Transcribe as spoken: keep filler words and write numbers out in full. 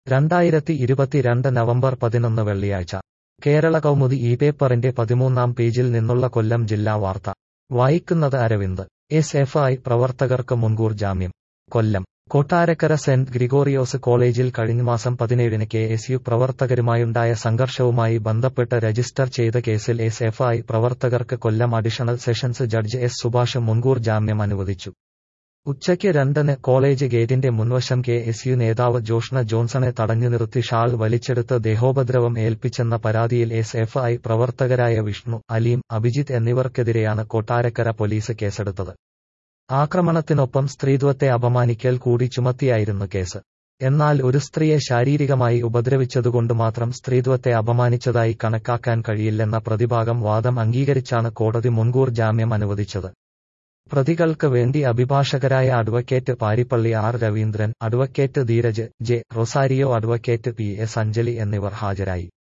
രണ്ടായിരത്തി ഇരുപത്തിരണ്ട് നവംബർ പതിനൊന്ന് വെള്ളിയാഴ്ച കേരള കൗമുദി ഈ പേപ്പറിന്റെ പതിമൂന്നാം പേജിൽ നിന്നുള്ള കൊല്ലം ജില്ലാ വാർത്ത വായിക്കുന്നത് അരവിന്ദ്. എസ് എഫ് ഐ പ്രവർത്തകർക്ക് മുൻകൂർ ജാമ്യം. കൊല്ലം കൊട്ടാരക്കര സെന്റ് ഗ്രിഗോറിയോസ് കോളേജിൽ കഴിഞ്ഞമാസം പതിനേഴിന് കെ എസ് യു പ്രവർത്തകരുമായുണ്ടായ സംഘർഷവുമായി ബന്ധപ്പെട്ട് രജിസ്റ്റർ ചെയ്ത കേസിൽ എസ് എഫ് ഐ പ്രവർത്തകർക്ക് Kollam additional sessions judge S Subhash മുൻകൂർ ജാമ്യം അനുവദിച്ചു. ഉച്ചയ്ക്ക് രണ്ടിന് കോളേജ് ഗേറ്റിന്റെ മുൻവശം കെ എസ് യു നേതാവ് ജോഷ്ന ജോൺസണെ തടഞ്ഞു നിർത്തി ഷാൾ വലിച്ചെടുത്ത് ദേഹോപദ്രവം ഏൽപ്പിച്ചെന്ന പരാതിയിൽ എസ് എഫ് ഐ പ്രവർത്തകരായ വിഷ്ണു, അലീം, അഭിജിത്ത് എന്നിവർക്കെതിരെയാണ് കൊട്ടാരക്കര പോലീസ് കേസെടുത്തത്. ആക്രമണത്തിനൊപ്പം സ്ത്രീത്വത്തെ അപമാനിക്കൽ കൂടി ചുമത്തിയായിരുന്നു കേസ്. എന്നാൽ ഒരു സ്ത്രീയെ ശാരീരികമായി ഉപദ്രവിച്ചതുകൊണ്ട് മാത്രം സ്ത്രീത്വത്തെ അപമാനിച്ചതായി കണക്കാക്കാൻ കഴിയില്ലെന്ന പ്രതിഭാഗം വാദം അംഗീകരിച്ചാണ് കോടതി മുൻകൂർ ജാമ്യം അനുവദിച്ചത്. പ്രതികൾക്ക് വേണ്ടി അഭിഭാഷകരായ advocate Parippally R Raveendran, advocate Dheeraj J, Rosario, advocate P S Anjali എന്നിവർ ഹാജരായി.